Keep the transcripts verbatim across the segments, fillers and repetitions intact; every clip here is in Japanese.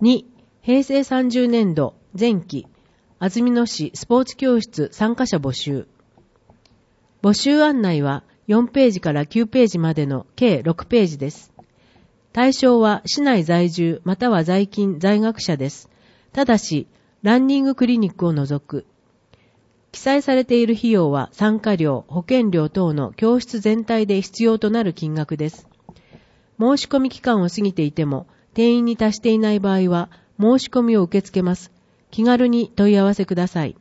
に、平成さんじゅうねんど前期安曇野市スポーツ教室参加者募集。募集案内はよんページからきゅうページまでの計ろくページです。対象は市内在住または在勤在学者です。ただし、ランニングクリニックを除く。記載されている費用は参加料、保険料等の教室全体で必要となる金額です。申し込み期間を過ぎていても、定員に達していない場合は、申し込みを受け付けます。気軽に問い合わせください。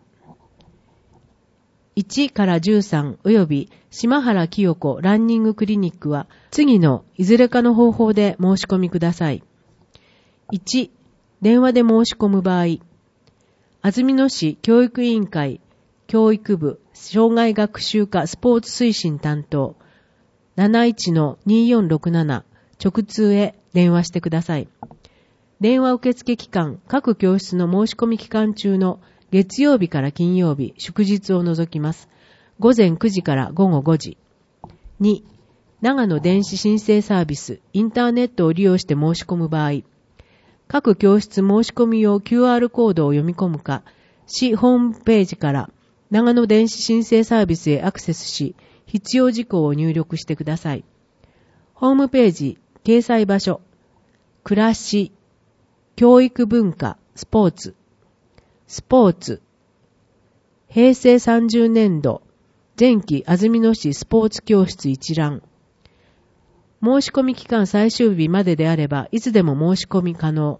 いちからじゅうさんおよび島原清子ランニングクリニックは、次のいずれかの方法で申し込みください。いち、電話で申し込む場合、安曇野市教育委員会教育部障害学習課スポーツ推進担当 なないちのによんろくなな 直通へ電話してください。電話受付期間、各教室の申し込み期間中の月曜日から金曜日、祝日を除きます。ごぜんくじからごごごじ。に、長野電子申請サービス、インターネットを利用して申し込む場合、各教室申し込み用 キューアール コードを読み込むか、市ホームページから長野電子申請サービスへアクセスし、必要事項を入力してください。ホームページ、掲載場所、暮らし、教育文化、スポーツ、スポーツ、平成さんじゅうねんど、前期安曇野市スポーツ教室一覧。申し込み期間最終日までであれば、いつでも申し込み可能。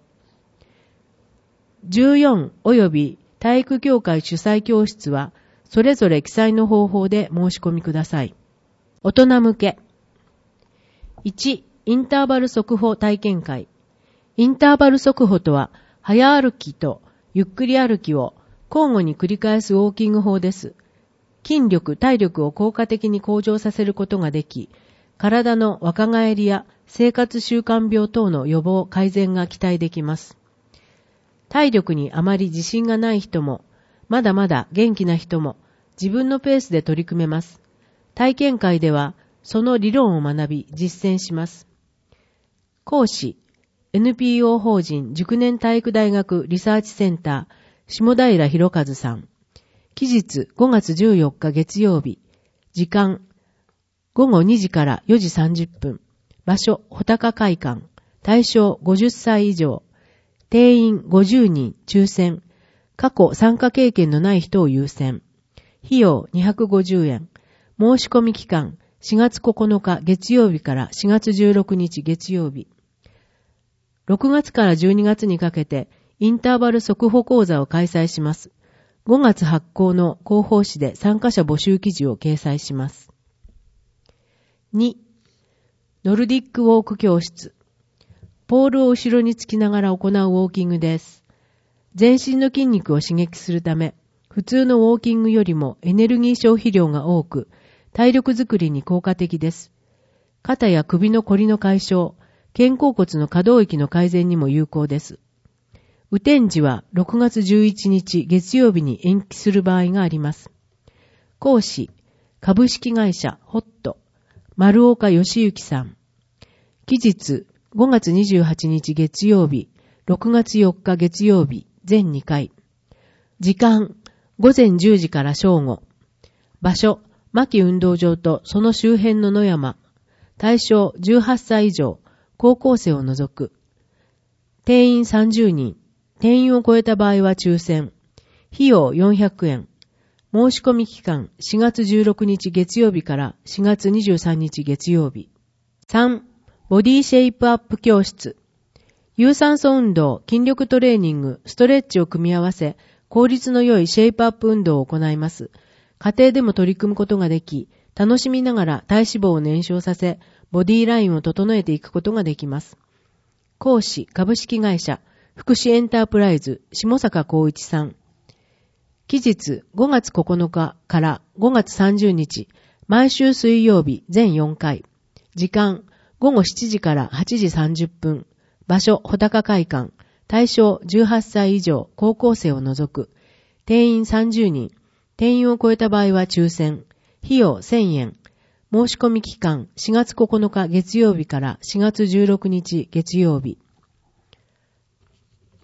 じゅうよんおよび体育協会主催教室は、それぞれ記載の方法で申し込みください。大人向け。いち、インターバル速歩体験会。インターバル速歩とは、早歩きとゆっくり歩きを交互に繰り返すウォーキング法です。筋力、体力を効果的に向上させることができ、体の若返りや生活習慣病等の予防改善が期待できます。体力にあまり自信がない人も、まだまだ元気な人も自分のペースで取り組めます。体験会ではその理論を学び実践します。講師、エヌピーオー 法人熟年体育大学リサーチセンター下平博和さん。期日ごがつじゅうよっか月曜日。時間ごごにじからよじさんじゅっぷん。場所穂高会館。対象ごじゅっさい以上。定員ごじゅうにん抽選。過去参加経験のない人を優先。費用にひゃくごじゅうえん。申し込み期間しがつここのか月曜日からしがつじゅうろくにち月曜日。ろくがつからじゅうにがつにかけてインターバル速歩講座を開催します。ごがつ発行の広報誌で参加者募集記事を掲載します。に、ノルディックウォーク教室。ポールを後ろにつきながら行うウォーキングです。全身の筋肉を刺激するため、普通のウォーキングよりもエネルギー消費量が多く、体力づくりに効果的です。肩や首のこりの解消、肩甲骨の可動域の改善にも有効です。雨天時はろくがつじゅういちにち月曜日に延期する場合があります。講師、株式会社ホット、丸岡義行さん。期日、ごがつにじゅうはちにち月曜日、ろくがつよっか月曜日、全にかい。時間、ごぜんじゅうじから正午。場所、牧運動場とその周辺の野山。対象じゅうはっさい以上、高校生を除く。定員さんじゅうにん。定員を超えた場合は抽選。費用よんひゃくえん。申し込み期間しがつじゅうろくにち月曜日からしがつにじゅうさんにち月曜日。さん、ボディシェイプアップ教室。有酸素運動、筋力トレーニング、ストレッチを組み合わせ、効率の良いシェイプアップ運動を行います。家庭でも取り組むことができ、楽しみながら体脂肪を燃焼させ、ボディラインを整えていくことができます。講師、株式会社、福祉エンタープライズ、下坂光一さん。期日、ごがつここのかからごがつさんじゅうにち、毎週水曜日、全よんかい。時間、ごごしちじからはちじさんじゅっぷん。場所、穂高会館。対象じゅうはっさい以上、高校生を除く。定員さんじゅうにん。定員を超えた場合は抽選。費用せんえん。申し込み期間しがつここのか月曜日からしがつじゅうろくにち月曜日。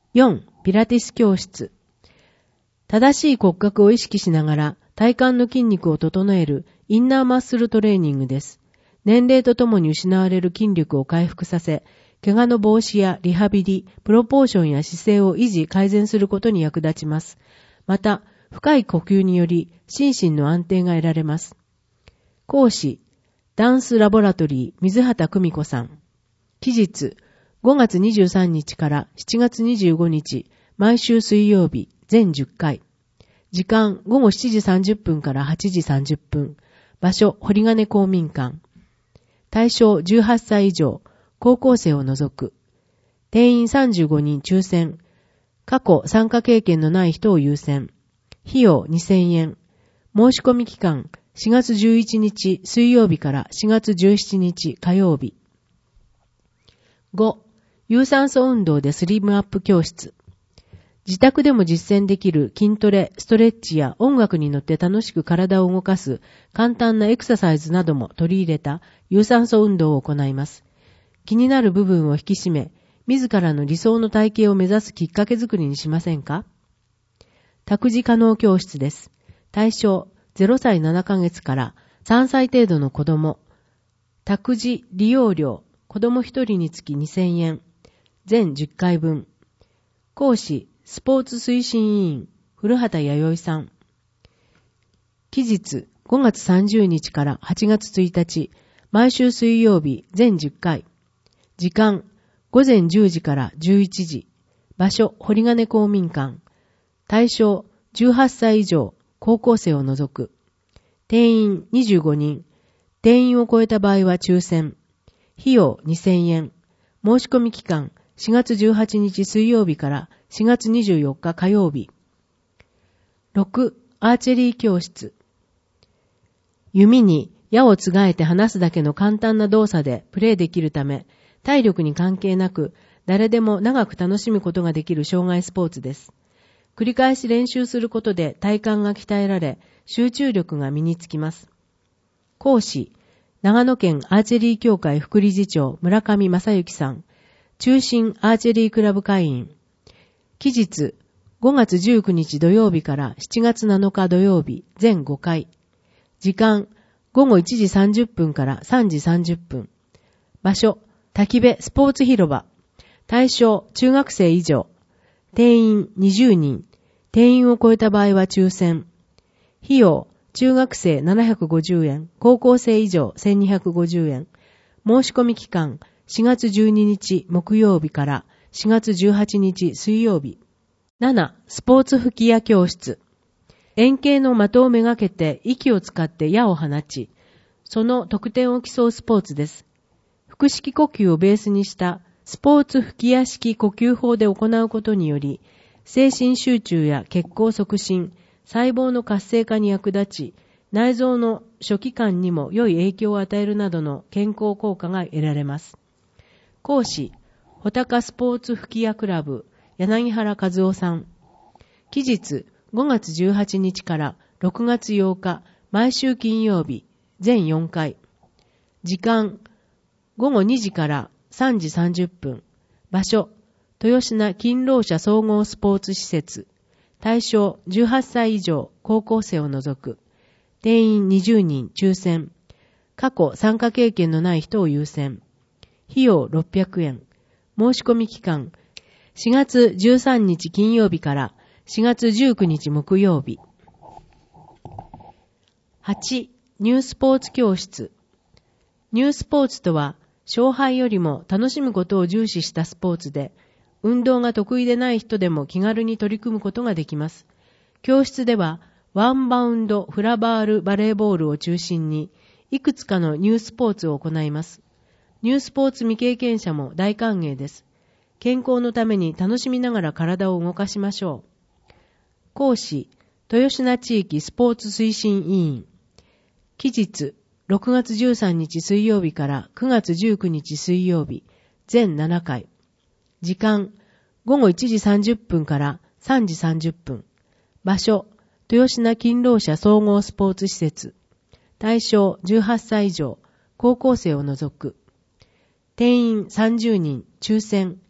よん、ピラティス教室。正しい骨格を意識しながら体幹の筋肉を整えるインナーマッスルトレーニングです。年齢とともに失われる筋力を回復させ、怪我の防止やリハビリ、プロポーションや姿勢を維持、改善することに役立ちます。また、深い呼吸により心身の安定が得られます。講師、ダンスラボラトリー水畑久美子さん。期日、ごがつにじゅうさんにちからしちがつにじゅうごにち、毎週水曜日、全じゅっかい。時間、ごごしちじさんじゅっぷんからはちじさんじゅっぷん。場所、堀金公民館。対象、じゅうはっさい以上、高校生を除く。定員さんじゅうごにん抽選。過去参加経験のない人を優先。費用にせんえん。申し込み期間、しがつじゅういちにち水曜日からしがつじゅうしちにち火曜日。ご、有酸素運動でスリムアップ教室。自宅でも実践できる筋トレ、ストレッチや音楽に乗って楽しく体を動かす簡単なエクササイズなども取り入れた有酸素運動を行います。気になる部分を引き締め、自らの理想の体型を目指すきっかけ作りにしませんか？託児可能教室です。対象ゼロさいななかげつからさんさい程度の子供。託児利用料、子供ひとりにつきにせんえん。全じゅっかいぶん。講師、スポーツ推進委員、古畑弥生さん。期日、ごがつさんじゅうにちからはちがつついたち、毎週水曜日、全じゅっかい。時間、ごぜんじゅうじからじゅういちじ。場所、堀金公民館。対象、じゅうはっさい以上、高校生を除く。定員にじゅうごにん。定員を超えた場合は抽選。費用にせんえん。申し込み期間、しがつじゅうはちにち水曜日からしがつにじゅうよっか火曜日。ろく、アーチェリー教室。弓に矢をつがえて離すだけの簡単な動作でプレーできるため、体力に関係なく、誰でも長く楽しむことができる障害スポーツです。繰り返し練習することで体幹が鍛えられ、集中力が身につきます。講師、長野県アーチェリー協会副理事長村上正幸さん。中心アーチェリークラブ会員。期日、ごがつじゅうくにち土曜日からしちがつなのか土曜日、全ごかい。時間、ごごいちじさんじゅっぷんからさんじさんじゅっぷん。場所、滝部スポーツ広場。対象、中学生以上。定員にじゅうにん。定員を超えた場合は抽選。費用、中学生ななひゃくごじゅうえん、高校生以上せんにひゃくごじゅうえん。申し込み期間、しがつじゅうににち木曜日からしがつじゅうはちにち水曜日。なな、スポーツ吹き矢教室。円形の的をめがけて息を使って矢を放ち、その得点を競うスポーツです。腹式呼吸をベースにしたスポーツ吹き矢式呼吸法で行うことにより、精神集中や血行促進、細胞の活性化に役立ち、内臓の初期間にも良い影響を与えるなどの健康効果が得られます。講師、穂高スポーツ吹き矢クラブ、柳原和夫さん。期日、ごがつじゅうはちにちからろくがつようか、毎週金曜日、全よんかい。時間、ごごにじからさんじさんじゅっぷん。場所、豊品勤労者総合スポーツ施設。対象じゅうはっさい以上、高校生を除く。定員にじゅうにん抽選。過去参加経験のない人を優先。費用ろっぴゃくえん。申し込み期間、しがつじゅうさんにち金曜日からしがつじゅうくにち木曜日。はち、ニュースポーツ教室。ニュースポーツとは、勝敗よりも楽しむことを重視したスポーツで、運動が得意でない人でも気軽に取り組むことができます。教室では、ワンバウンド、フラバール、バレーボールを中心に、いくつかのニュースポーツを行います。ニュースポーツ未経験者も大歓迎です。健康のために楽しみながら体を動かしましょう。講師、豊品地域スポーツ推進委員。期日、ろくがつじゅうさんにち水曜日からくがつじゅうくにち水曜日、全ななかい。時間、ごごいちじさんじゅっぷんからさんじさんじゅっぷん。場所、豊品勤労者総合スポーツ施設。対象じゅうはっさい以上、高校生を除く。定員さんじゅうにん抽選。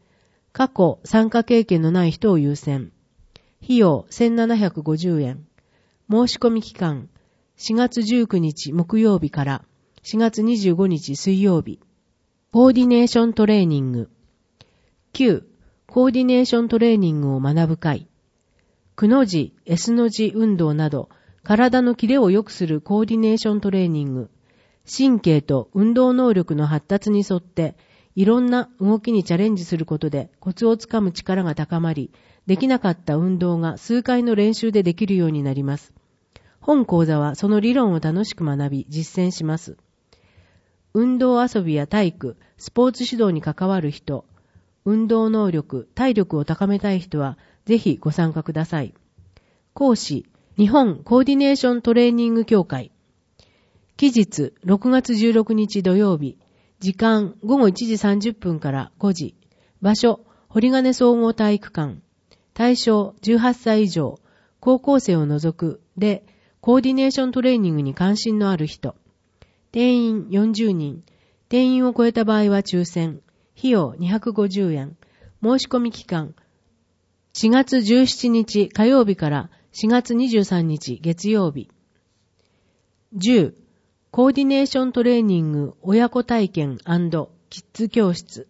過去参加経験のない人を優先。費用せんななひゃくごじゅうえん。申し込み期間しがつじゅうくにち木曜日からしがつにじゅうごにち水曜日。コーディネーショントレーニング。きゅう. コーディネーショントレーニングを学ぶ会。くの字、S の字運動など、体のキレを良くするコーディネーショントレーニング。神経と運動能力の発達に沿って、いろんな動きにチャレンジすることでコツをつかむ力が高まり、できなかった運動が数回の練習でできるようになります。本講座はその理論を楽しく学び、実践します。運動遊びや体育、スポーツ指導に関わる人、運動能力、体力を高めたい人は、ぜひご参加ください。講師、日本コーディネーショントレーニング協会。期日、ろくがつじゅうろくにち土曜日。時間、ごごいちじさんじゅっぷんからごじ。場所、堀金総合体育館。対象、じゅうはっさい以上、高校生を除くで、コーディネーショントレーニングに関心のある人。定員よんじゅうにん。定員を超えた場合は抽選。費用にひゃくごじゅうえん。申し込み期間。しがつじゅうしちにち火曜日からしがつにじゅうさんにち月曜日。じゅう. コーディネーショントレーニング親子体験&キッズ教室。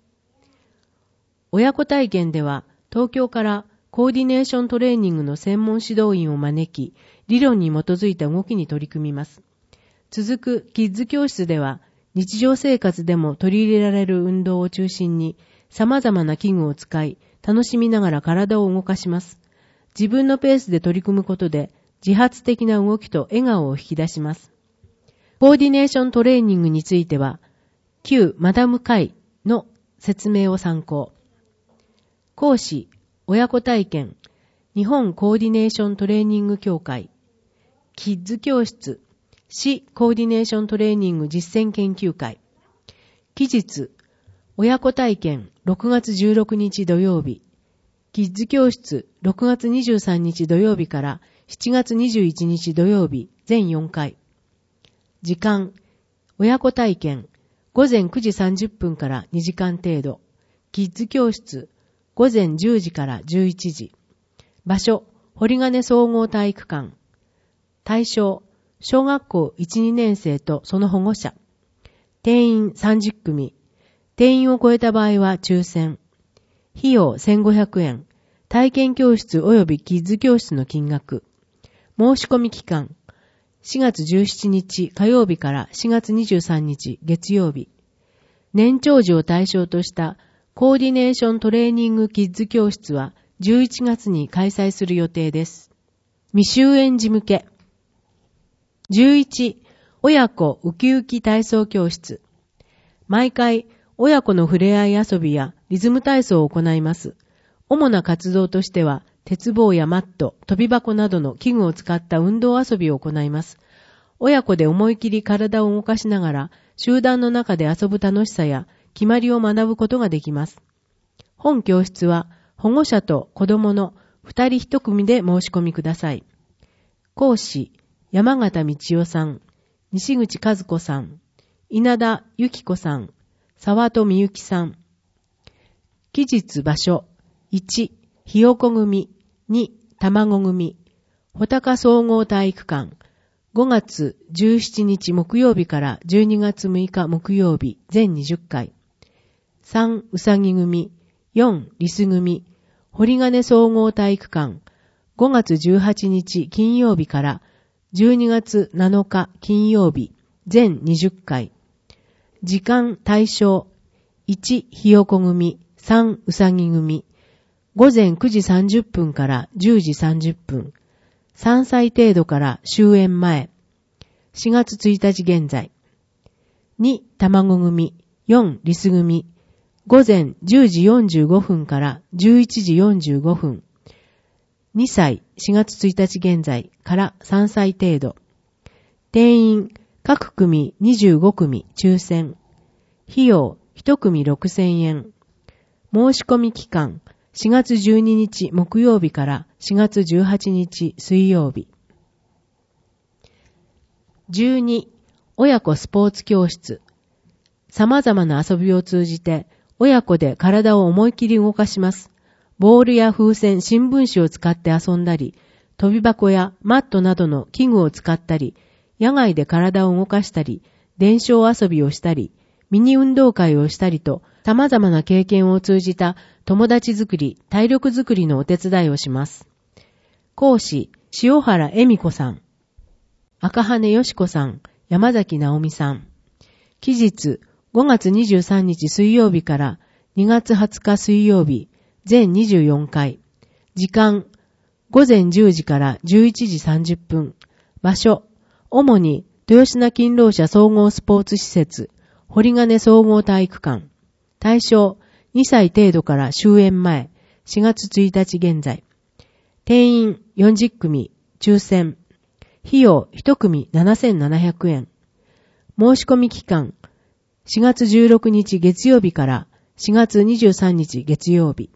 親子体験では東京からコーディネーショントレーニングの専門指導員を招き、理論に基づいた動きに取り組みます。続くキッズ教室では日常生活でも取り入れられる運動を中心に様々な器具を使い、楽しみながら体を動かします。自分のペースで取り組むことで自発的な動きと笑顔を引き出します。コーディネーショントレーニングについては、旧マダム会の説明を参考。講師、親子体験、日本コーディネーショントレーニング協会、キッズ教室、市コーディネーショントレーニング実践研究会。期日、親子体験ろくがつじゅうろくにち土曜日。キッズ教室ろくがつにじゅうさんにち土曜日からしちがつにじゅういちにち土曜日全よんかい。時間、親子体験ごぜんくじさんじゅっぷんからにじかん程度。キッズ教室ごぜんじゅうじからじゅういちじ。場所、堀金総合体育館。対象、小学校いち、にねんせいとその保護者。定員さんじゅっくみ。定員を超えた場合は抽選。費用せんごひゃくえん。体験教室及びキッズ教室の金額。申し込み期間。しがつじゅうしちにち火曜日からしがつにじゅうさんにち月曜日。年長児を対象としたコーディネーショントレーニングキッズ教室はじゅういちがつに開催する予定です。未就園児向け。じゅういち. 親子ウキウキ体操教室。毎回、親子の触れ合い遊びやリズム体操を行います。主な活動としては、鉄棒やマット、飛び箱などの器具を使った運動遊びを行います。親子で思い切り体を動かしながら、集団の中で遊ぶ楽しさや決まりを学ぶことができます。本教室は、保護者と子供の二人一組で申し込みください。講師、山形道夫さん、西口和子さん、稲田由紀子さん、沢戸美幸さん。期日場所、いち、ひよこ組、に、卵組、穂高総合体育館、ごがつじゅうしちにち木曜日からじゅうにがつむいか木曜日、全にじゅっかい。さん、うさぎ組、よん、リス組、堀金総合体育館、ごがつじゅうはちにち金曜日からじゅうにがつなのか金曜日、全にじゅっかい。時間対象、いち、ひよこ組、さん、うさぎ組、ごぜんくじさんじゅっぷんからじゅうじさんじゅっぷん、さんさい程度から終園前、しがつついたち現在。に、卵組、よん、リス組、ごぜんじゅうじよんじゅうごふんからじゅういちじよんじゅうごふん、にさい、しがつついたち現在からさんさい程度。定員、各組にじゅうごくみ抽選。費用、いちくみろくせんえん。申し込み期間、しがつじゅうににち木曜日からしがつじゅうはちにち水曜日。じゅうに. 親子スポーツ教室。様々な遊びを通じて親子で体を思い切り動かします。ボールや風船、新聞紙を使って遊んだり、飛び箱やマットなどの器具を使ったり、野外で体を動かしたり、伝承遊びをしたり、ミニ運動会をしたりと、様々な経験を通じた友達づくり、体力づくりのお手伝いをします。講師、塩原恵美子さん。赤羽よし子さん、山崎直美さん。期日、ごがつにじゅうさんにち水曜日からにがつはつか水曜日、全にじゅうよんかい。時間、ごぜんじゅうじからじゅういちじさんじゅっぷん。場所、主に豊品勤労者総合スポーツ施設、堀金総合体育館。対象、にさい程度から終演前、しがつついたち現在。定員よんじゅっくみ、抽選。費用いちくみななせんななひゃくえん。申し込み期間、しがつじゅうろくにち月曜日からしがつにじゅうさんにち月曜日。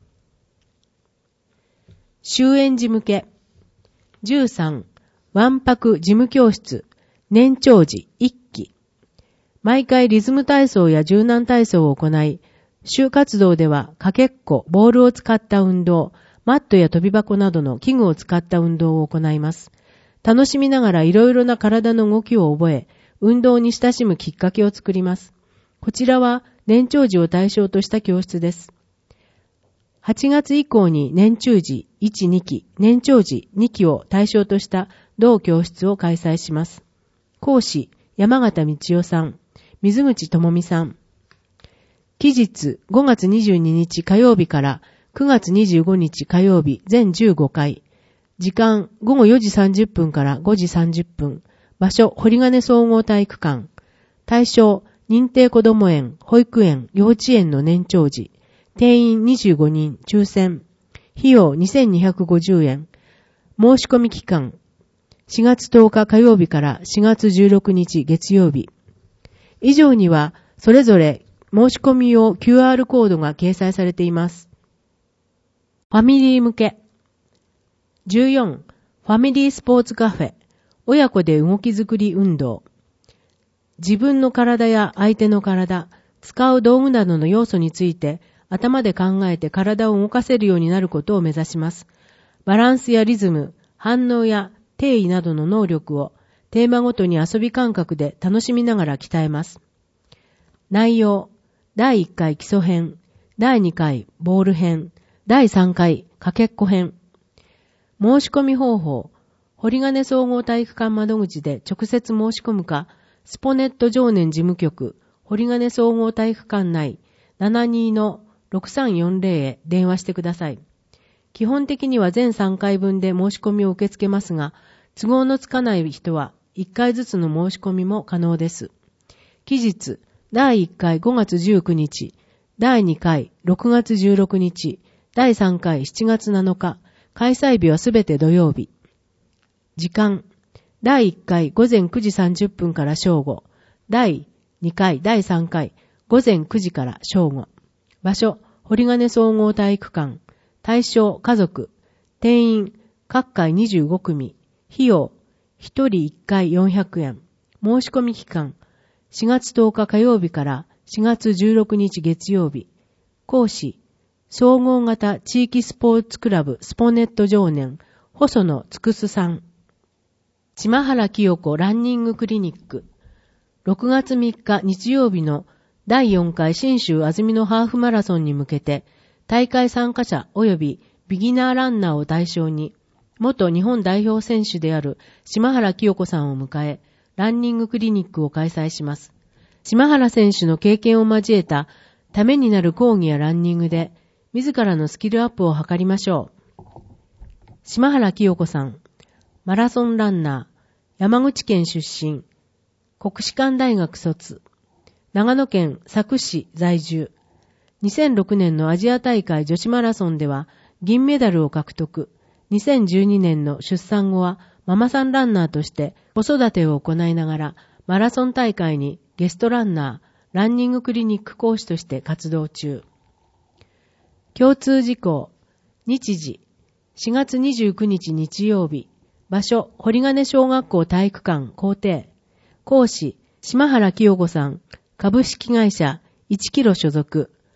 終演時向け。じゅうさん、わんぱく事務教室、年長時いっき。毎回リズム体操や柔軟体操を行い、週活動ではかけっこ、ボールを使った運動、マットや飛び箱などの器具を使った運動を行います。楽しみながらいろいろな体の動きを覚え、運動に親しむきっかけを作ります。こちらは年長児を対象とした教室です。はちがつ以降に年中児いち、にき、年長児にきを対象とした同教室を開催します。講師、山形道夫さん、水口智美さん。期日、ごがつにじゅうににち火曜日からくがつにじゅうごにち火曜日、全じゅうごかい。時間、ごごよじさんじゅっぷんからごじさんじゅっぷん。場所、堀金総合体育館。対象、認定こども園、保育園、幼稚園の年長児。定員にじゅうごにん、抽選。費用にせんにひゃくごじゅうえん。申し込み期間、しがつとおか火曜日からしがつじゅうろくにち月曜日。以上には、それぞれ申し込み用 キューアール コードが掲載されています。ファミリー向け。じゅうよん、ファミリースポーツカフェ。親子で動き作り運動。自分の体や相手の体、使う道具などの要素について頭で考えて体を動かせるようになることを目指します。バランスやリズム、反応や定位などの能力をテーマごとに遊び感覚で楽しみながら鍛えます。内容、だいいっかい基礎編、だいにかいボール編、だいさんかいかけっこ編。申し込み方法、堀金総合体育館窓口で直接申し込むか、スポネット常年事務局、堀金総合体育館内 ななにのろくさんよんぜろ へ電話してください。基本的には全さんかいぶんで申し込みを受け付けますが、都合のつかない人はいっかいずつの申し込みも可能です。期日、だいいっかいごがつじゅうくにち、だいにかいろくがつじゅうろくにち、だいさんかいしちがつなのか、開催日はすべて土曜日。時間、だいいっかいごぜんくじさんじゅっぷんから正午、だいにかい、だいさんかいごぜんくじから正午。場所、堀金総合体育館。対象、家族。定員、各回にじゅうごくみ。費用、ひとりいっかいよんひゃくえん。申し込み期間、しがつとおか火曜日からしがつじゅうろくにち月曜日。講師、総合型地域スポーツクラブスポネット常年、細野つくすさん。島原清子ランニングクリニック。ろくがつみっか日曜日のだいよんかい信州安曇野ハーフマラソンに向けて、大会参加者及びビギナーランナーを対象に、元日本代表選手である島原清子さんを迎え、ランニングクリニックを開催します。島原選手の経験を交えたためになる講義やランニングで、自らのスキルアップを図りましょう。島原清子さん、マラソンランナー、山口県出身、国士舘大学卒、長野県佐久市在住。にせんろくねんのアジア大会女子マラソンでは銀メダルを獲得。にせんじゅうにねんの出産後はママさんランナーとして子育てを行いながらマラソン大会にゲストランナー、ランニングクリニック講師として活動中。共通事項、日時、しがつにじゅうくにち日曜日、場所、堀金小学校体育館校庭、講師、島原清子さん、株式会社いちキロ所属、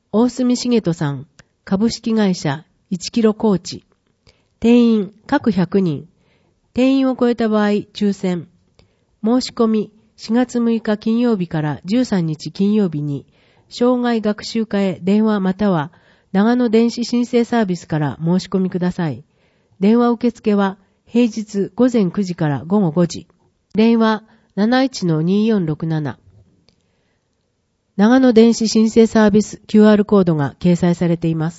大隅重人さん、株式会社いちキロコーチ。定員各ひゃくにん。定員を超えた場合、抽選。申し込みしがつむいか金曜日からじゅうさんにち金曜日に、障害学習課へ電話または長野電子申請サービスから申し込みください。電話受付は平日ごぜんくじからごごごじ。電話 なないちのにーよんろくなな。長野電子申請サービス キューアール コードが掲載されています。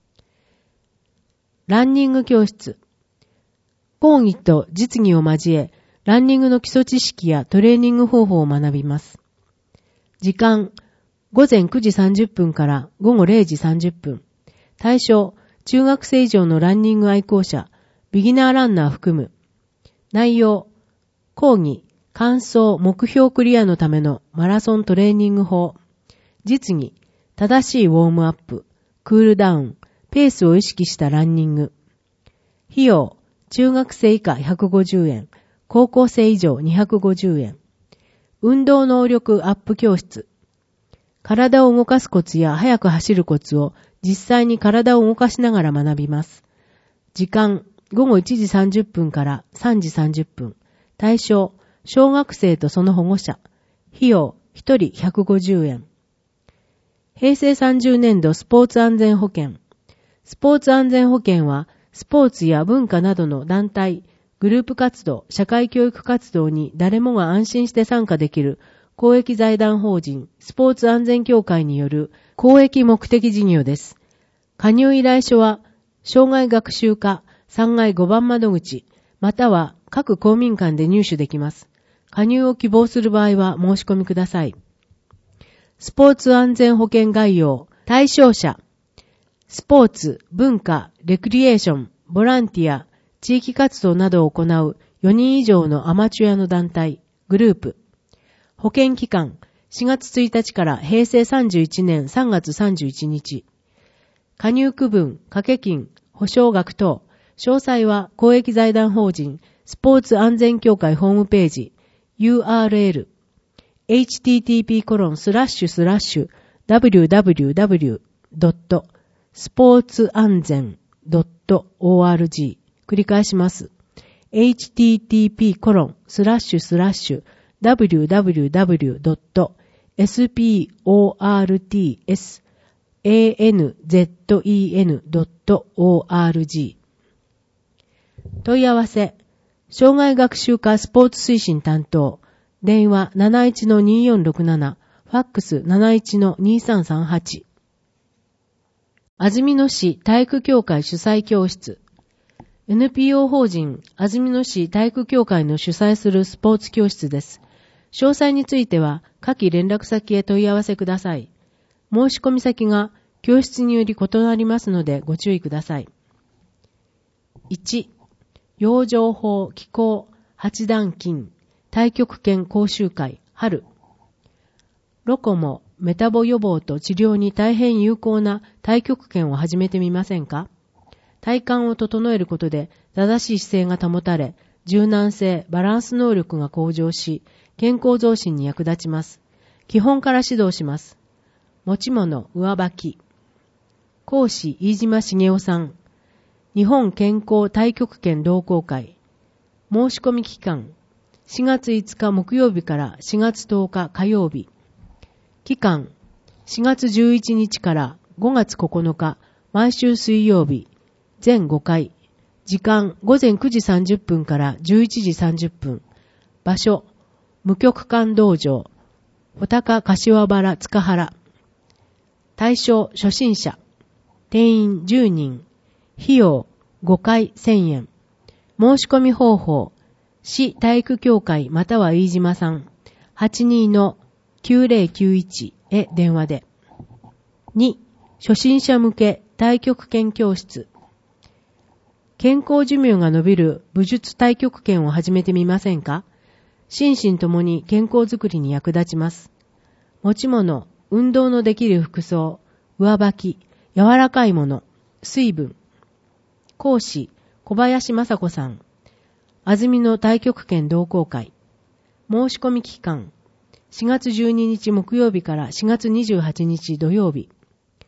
ランニング教室。講義と実技を交え、ランニングの基礎知識やトレーニング方法を学びます。時間、ごぜんくじさんじゅっぷんからごごれいじさんじゅっぷん。対象、中学生以上のランニング愛好者、ビギナーランナー含む。内容、講義、完走、目標クリアのためのマラソントレーニング法。実技、正しいウォームアップ、クールダウン、ペースを意識したランニング。費用、中学生以下ひゃくごじゅうえん、高校生以上にひゃくごじゅうえん。運動能力アップ教室。体を動かすコツや速く走るコツを実際に体を動かしながら学びます。時間、ごごいちじさんじゅっぷんからさんじさんじゅっぷん。対象、小学生とその保護者。費用、ひとりひゃくごじゅうえん。へいせいさんじゅうねんどスポーツ安全保険。スポーツ安全保険は、スポーツや文化などの団体、グループ活動、社会教育活動に誰もが安心して参加できる公益財団法人スポーツ安全協会による公益目的事業です。加入依頼書は、障害学習課さんがいごばん窓口、または各公民館で入手できます。加入を希望する場合は申し込みください。スポーツ安全保険概要、対象者、スポーツ、文化、レクリエーション、ボランティア、地域活動などを行うよにん以上のアマチュアの団体、グループ。保険期間、しがつついたちからへいせいさんじゅういちねんさんがつさんじゅういちにち。加入区分、掛け金、保証額等。詳細は公益財団法人スポーツ安全協会ホームページ ユーアールエル エイチティーティーピーコロンスラッシュスラッシュダブリューダブリューダブリュードットスポーツ安全ドットオーアールジー 繰り返します。エイチティーティーピーコロンスラッシュスラッシュダブリューダブリューダブリュードットスポーツ安全ドットオーアールジー。問い合わせ、障害学習課スポーツ推進担当、電話 なないちのにーよんろくなな、ファックス なないちのにーさんさんはち。安曇野市体育協会主催教室。エヌピーオー 法人安曇野市体育協会の主催するスポーツ教室です。詳細については下記連絡先へ問い合わせください。申し込み先が教室により異なりますのでご注意ください。いち、養生法気候八段金太極拳講習会春。ロコモメタボ予防と治療に大変有効な太極拳を始めてみませんか？体幹を整えることで正しい姿勢が保たれ、柔軟性、バランス能力が向上し、健康増進に役立ちます。基本から指導します。持ち物、上履き。講師、飯島茂雄さん。日本健康太極拳同好会。申し込み期間。しがついつか木曜日からしがつとおか火曜日。期間。しがつじゅういちにちからごがつここのか、毎週水曜日。全ごかい。時間、ごぜんくじさんじゅっぷんからじゅういちじさんじゅっぷん。場所、無極館道場。穂高柏原塚原。対象、初心者。定員じゅうにん。費用、ごかいせんえん。申し込み方法、市体育協会または飯島さん、はちにーのきゅうぜろきゅういちへ電話で。に、初心者向け太極拳教室。健康寿命が伸びる武術太極拳を始めてみませんか？心身ともに健康づくりに役立ちます。持ち物、運動のできる服装、上履き、柔らかいもの、水分。講師、小林雅子さん。安曇野太極拳同好会。申し込み期間。しがつじゅうににち木曜日からしがつにじゅうはちにち土曜日。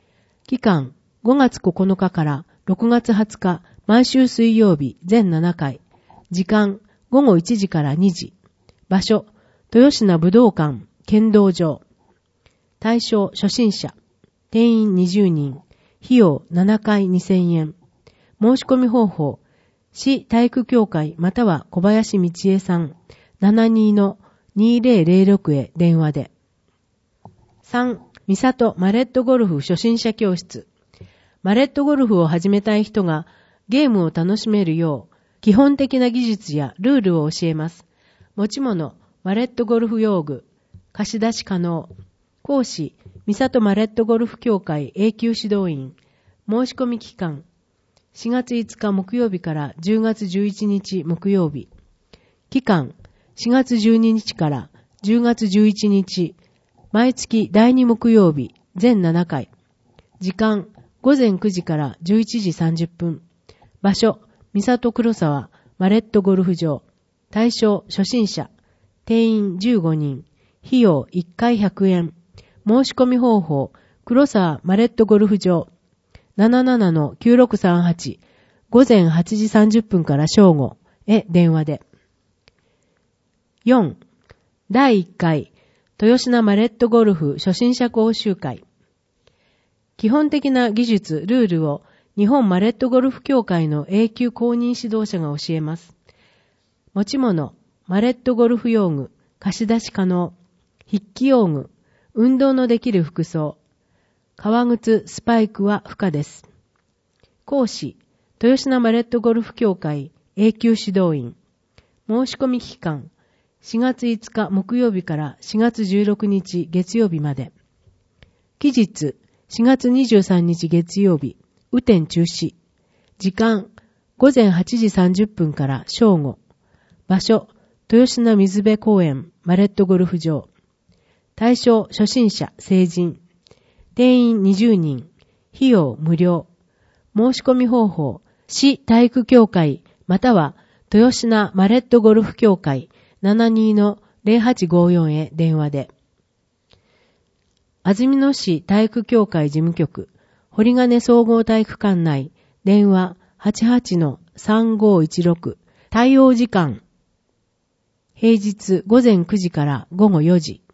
期間ごがつここのかからろくがつはつか、毎週水曜日全ななかい。時間ごごいちじからにじ。場所豊品武道館剣道場。対象初心者。定員にじゅうにん。費用ななかいにせんえん。申し込み方法。市体育協会または小林道恵さん ななにのにぜろぜろろく へ電話で。さん. 三郷マレットゴルフ初心者教室。マレットゴルフを始めたい人がゲームを楽しめるよう基本的な技術やルールを教えます。持ち物、マレットゴルフ用具、貸し出し可能。講師、三郷マレットゴルフ協会永久指導員。申し込み期間、しがついつか木曜日からじゅうがつじゅういちにち木曜日。期間、しがつじゅうににちからじゅうがつじゅういちにち、毎月だいに木曜日、全ななかい。時間、ごぜんくじからじゅういちじさんじゅっぷん。場所、三郷黒沢マレットゴルフ場。対象、初心者。定員じゅうごにん。費用いっかいひゃくえん。申し込み方法、黒沢マレットゴルフ場。ななななのきゅうろくさんはち。ごぜんはちじさんじゅっぷんから正午へ電話で。よん. だいいっかい豊品マレットゴルフ初心者講習会。基本的な技術、ルールを日本マレットゴルフ協会の永久公認指導者が教えます。持ち物、マレットゴルフ用具、貸し出し可能。筆記用具、運動のできる服装。革靴、スパイクは不可です。講師、豊品マレットゴルフ協会永久指導員。申し込み期間、しがついつか木曜日からしがつじゅうろくにち月曜日まで。期日、しがつにじゅうさんにち月曜日、雨天中止。時間、ごぜんはちじさんじゅっぷんから正午。場所、豊品水辺公園マレットゴルフ場。対象、初心者、成人。定員にじゅうにん。費用無料。申し込み方法、市体育協会または豊品マレットゴルフ協会 ななにのぜろはちごよん へ電話で。安曇野市体育協会事務局、堀金総合体育館内、電話 はちはちのさんごいちろく。対応時間、平日ごぜんくじからごごよじ。